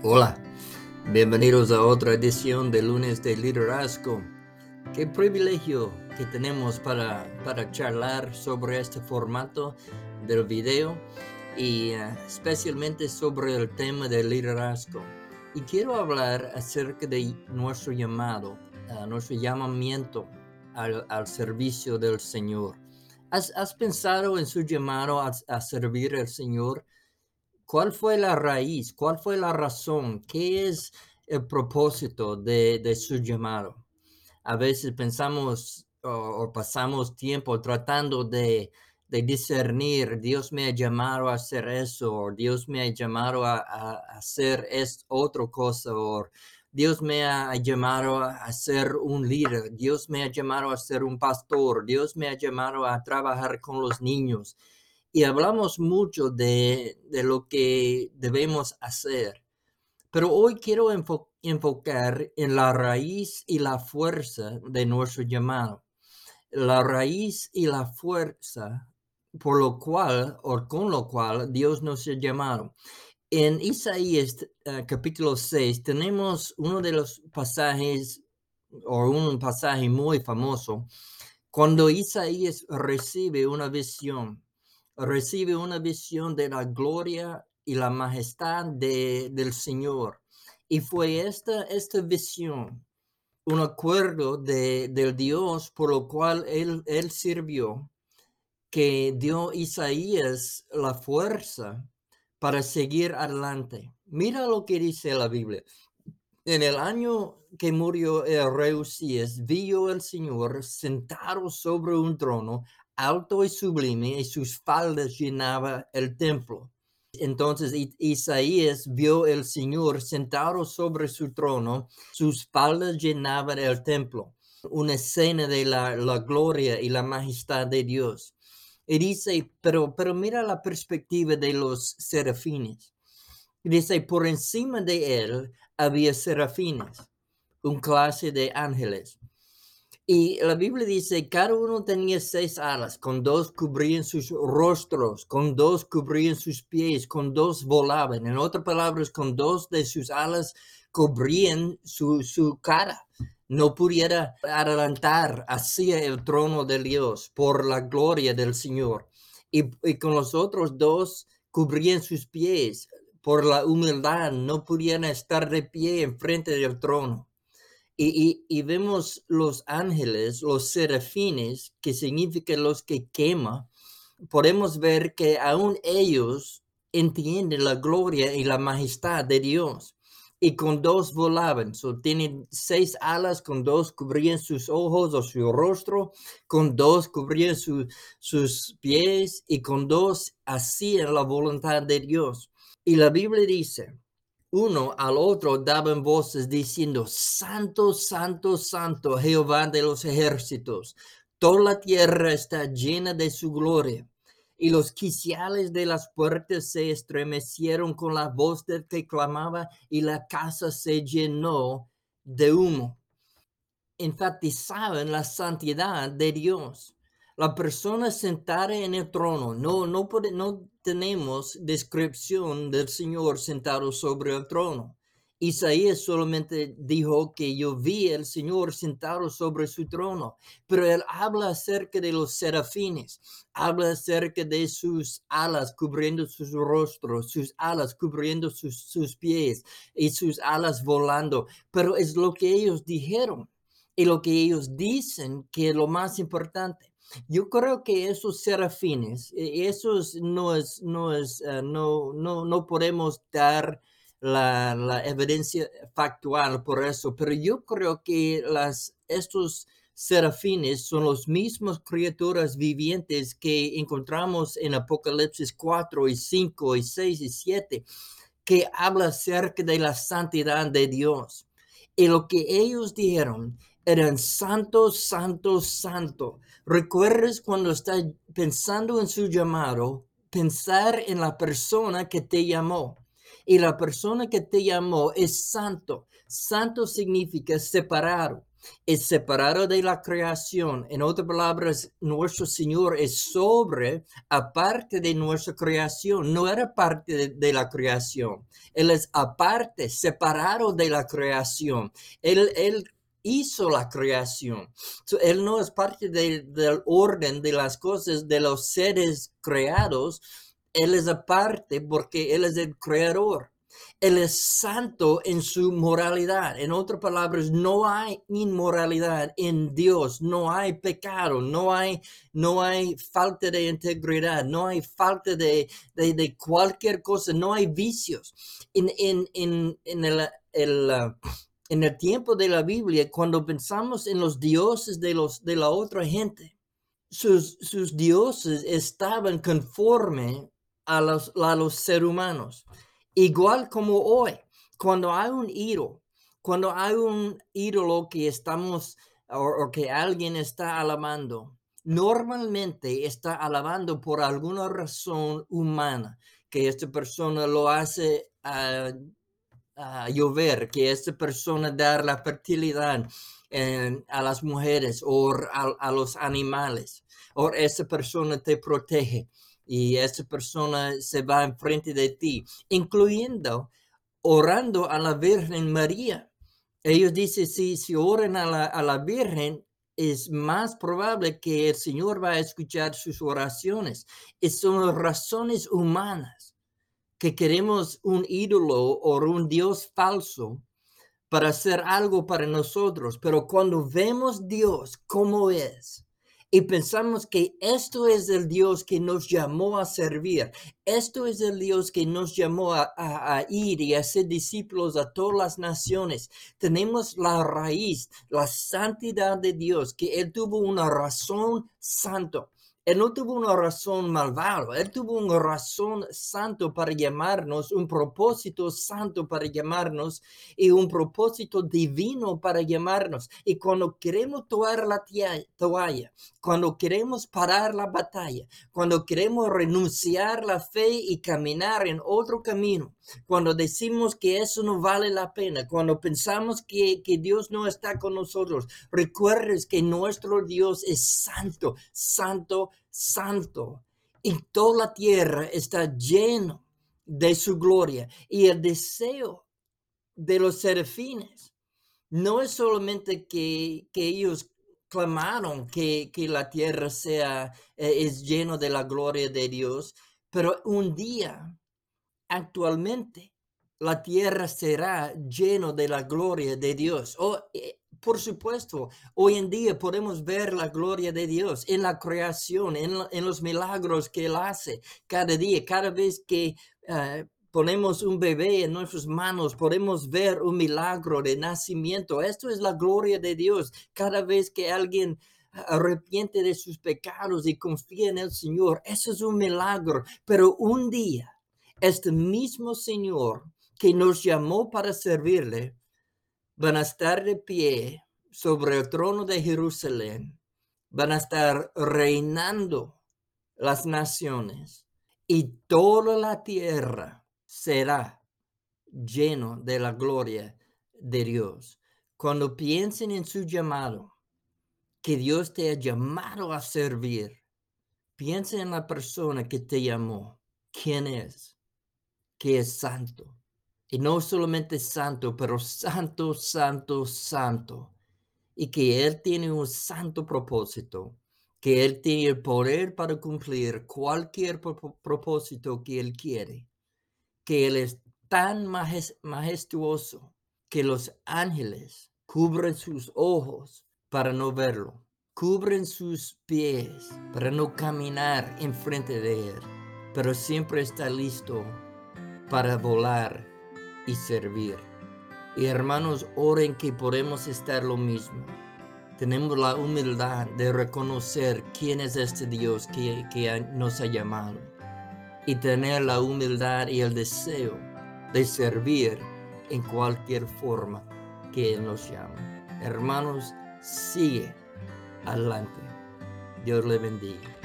Hola, bienvenidos a otra edición de Lunes de Liderazgo. Qué privilegio que tenemos para charlar sobre este formato del video y especialmente sobre el tema del liderazgo. Y quiero hablar acerca de nuestro llamado, nuestro llamamiento al servicio del Señor. ¿Has pensado en su llamado a servir al Señor? ¿Cuál fue la raíz? ¿Cuál fue la razón? ¿Qué es el propósito de su llamado? A veces pensamos o pasamos tiempo tratando de discernir, Dios me ha llamado a hacer eso, o Dios me ha llamado a hacer otra cosa, o Dios me ha llamado a ser un líder, Dios me ha llamado a ser un pastor, Dios me ha llamado a trabajar con los niños. Y hablamos mucho de lo que debemos hacer, pero hoy quiero enfocar en la raíz y la fuerza de nuestro llamado. La raíz y la fuerza por lo cual o con lo cual Dios nos ha llamado. En Isaías capítulo 6 tenemos uno de los pasajes o un pasaje muy famoso cuando Isaías recibe una visión de la gloria y la majestad del Señor. Y fue esta visión, un acuerdo del Dios por lo cual él sirvió, que dio a Isaías la fuerza para seguir adelante. Mira lo que dice la Biblia. En el año que murió el rey Usías, vio el Señor sentado sobre un trono alto y sublime, y sus faldas llenaban el templo. Entonces Isaías vio el Señor sentado sobre su trono, sus faldas llenaban el templo. Una escena de la gloria y la majestad de Dios. Y dice, pero mira la perspectiva de los serafines. Dice, por encima de él había serafines, un clase de ángeles. Y la Biblia dice, cada uno tenía 6 alas, con 2 cubrían sus rostros, con 2 cubrían sus pies, con 2 volaban. En otras palabras, con 2 de sus alas cubrían su cara. No pudiera adelantar hacia el trono de Dios por la gloria del Señor. Y con los otros 2 cubrían sus pies. Por la humildad, no podían estar de pie enfrente del trono. Y vemos los ángeles, los serafines, que significan los que quema. Podemos ver que aún ellos entienden la gloria y la majestad de Dios. Y con 2 volaban. Tienen 6 alas, con 2 cubrían sus ojos o su rostro, con 2 cubrían sus pies, y con 2 hacían la voluntad de Dios. Y la Biblia dice, uno al otro daban voces diciendo, Santo, Santo, Santo, Jehová de los ejércitos. Toda la tierra está llena de su gloria. Y los quiciales de las puertas se estremecieron con la voz del que clamaba, y la casa se llenó de humo. Enfatizaban la santidad de Dios. La persona sentada en el trono, no tenemos descripción del Señor sentado sobre el trono. Isaías solamente dijo que yo vi al Señor sentado sobre su trono, pero él habla acerca de los serafines, habla acerca de sus alas cubriendo sus rostros, sus alas cubriendo sus pies y sus alas volando, pero es lo que ellos dijeron. Y lo que ellos dicen que es lo más importante. Yo creo que esos serafines, esos no podemos dar la evidencia factual por eso, pero yo creo que estos serafines son los mismos criaturas vivientes que encontramos en Apocalipsis 4 y 5 y 6 y 7, que habla acerca de la santidad de Dios. Y lo que ellos dijeron eran santo, santo, santo. ¿Recuerdas cuando estás pensando en su llamado, pensar en la persona que te llamó? Y la persona que te llamó es santo. Santo significa separado. es separado de la creación. En otras palabras, nuestro Señor es sobre, aparte de nuestra creación. No era parte de la creación. Él es aparte, separado de la creación. Él hizo la creación. Él no es parte del orden de las cosas, de los seres creados. Él es aparte porque Él es el creador. Él es santo en su moralidad. En otras palabras, no hay inmoralidad en Dios, no hay pecado, no hay falta de integridad, no hay falta de cualquier cosa, no hay vicios. En el tiempo de la Biblia, cuando pensamos en los dioses de la otra gente, sus dioses estaban conforme a los seres humanos. Igual como hoy, cuando hay un ídolo que estamos o que alguien está alabando, normalmente está alabando por alguna razón humana, que esta persona lo hace a llover, que esta persona da la fertilidad a las mujeres o a los animales, o esa persona te protege y esa persona se va enfrente de ti, incluyendo orando a la Virgen María. Ellos dicen, si oran a la Virgen, es más probable que el Señor va a escuchar sus oraciones. Y son razones humanas que queremos un ídolo o un Dios falso para hacer algo para nosotros, pero cuando vemos Dios como es y pensamos que esto es el Dios que nos llamó a servir, esto es el Dios que nos llamó a ir y a ser discípulos a todas las naciones, tenemos la raíz, la santidad de Dios, que Él tuvo una razón santa. Él no tuvo una razón malvada, Él tuvo una razón santo para llamarnos, un propósito santo para llamarnos y un propósito divino para llamarnos. Y cuando queremos tomar la toalla, cuando queremos parar la batalla, cuando queremos renunciar la fe y caminar en otro camino, cuando decimos que eso no vale la pena, cuando pensamos que Dios no está con nosotros, recuerdes que nuestro Dios es santo, santo, santo. Y toda la tierra está lleno de su gloria. Y el deseo de los serafines no es solamente que ellos clamaron que la tierra sea es lleno de la gloria de Dios, pero un día, actualmente, la tierra será lleno de la gloria de Dios. Por supuesto, hoy en día podemos ver la gloria de Dios en la creación, en los milagros que Él hace cada día, cada vez que ponemos un bebé en nuestras manos, podemos ver un milagro de nacimiento. Esto es la gloria de Dios. Cada vez que alguien arrepiente de sus pecados y confía en el Señor, eso es un milagro. Pero un día, este mismo Señor que nos llamó para servirle, van a estar de pie sobre el trono de Jerusalén, van a estar reinando las naciones y toda la tierra será lleno de la gloria de Dios. Cuando piensen en su llamado, que Dios te ha llamado a servir, piensa en la persona que te llamó. ¿Quién es? Que es santo. Y no solamente santo, pero santo, santo, santo. Y que Él tiene un santo propósito, que Él tiene el poder para cumplir cualquier propósito que Él quiere, que Él es tan majestuoso que los ángeles cubren sus ojos para no verlo, cubren sus pies para no caminar enfrente de Él, pero siempre está listo para volar y servir. Y hermanos, oren que podemos estar lo mismo. Tenemos la humildad de reconocer quién es este Dios que nos ha llamado y tener la humildad y el deseo de servir en cualquier forma que Él nos llame. Hermanos, sigue adelante. Dios le bendiga.